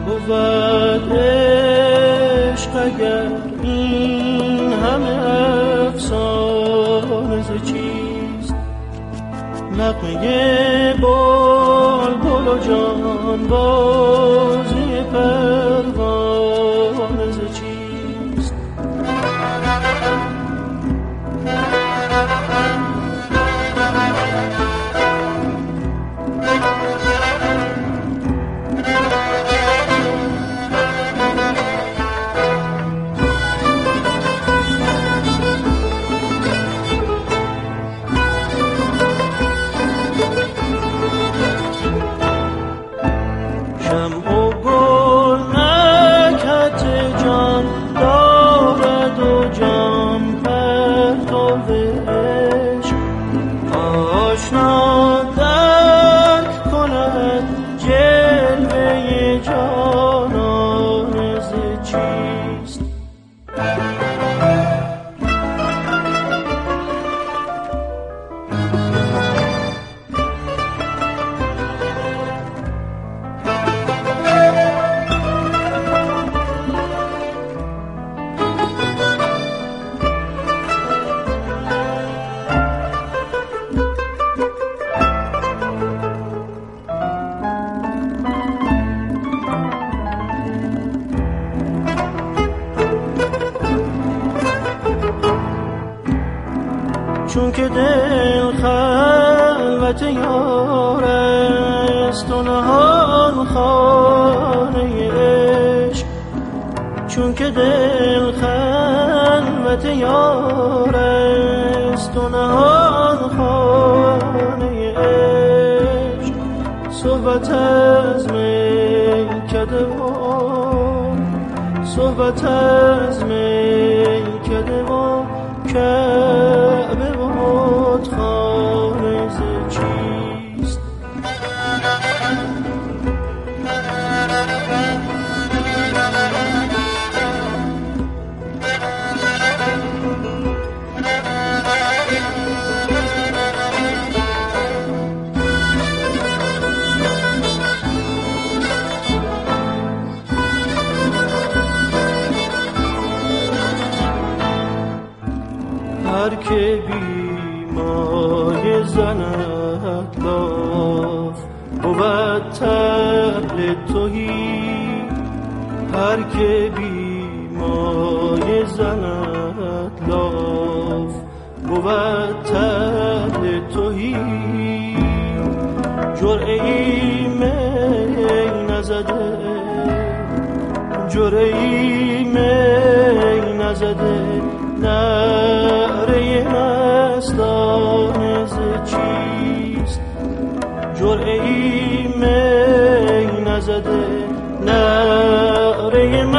بود عشق اگر این همه افسانه ز چیست؟ نغمه بلبل و جانبازی پروانه ز چیست؟ چون که دل خلوت یار است و نهان خانه عشق، چون که دل خلوت یار است و نهان خانه عشق، صحبت از میکده و صحبت از میکده و کعبه و بتخانه ز چیست؟ هر که بیمای زند لاف بود طبل تهی، هر که بیمای زند لاف بود طبل تهی، جرعه ای می نزده، جرعه ای می نزده، نعره مستانه ز چیست؟ جرعه ای می نزده، نعره